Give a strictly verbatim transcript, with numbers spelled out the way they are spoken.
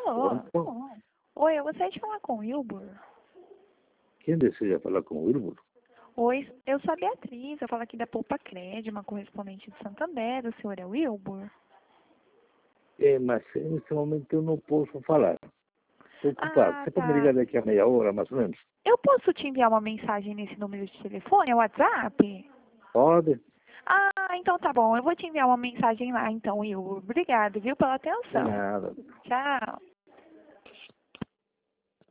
Alô? Pronto. Oi, eu gostaria de falar com o Wilbur. Quem deseja falar com o Wilbur? Oi, eu sou a Beatriz, eu falo aqui da Poupa Cred, uma correspondente de Santander. O senhor é o Wilbur? É, mas nesse momento eu não posso falar. Estou ocupado. Ah, Você pode me tá. ligar daqui a meia hora, mais ou menos? Eu posso te enviar uma mensagem nesse número de telefone, é o WhatsApp? Pode? Ah, então tá bom. Eu vou te enviar uma mensagem lá, então, Wilbur. Obrigado, viu, pela De atenção. nada. Tchau.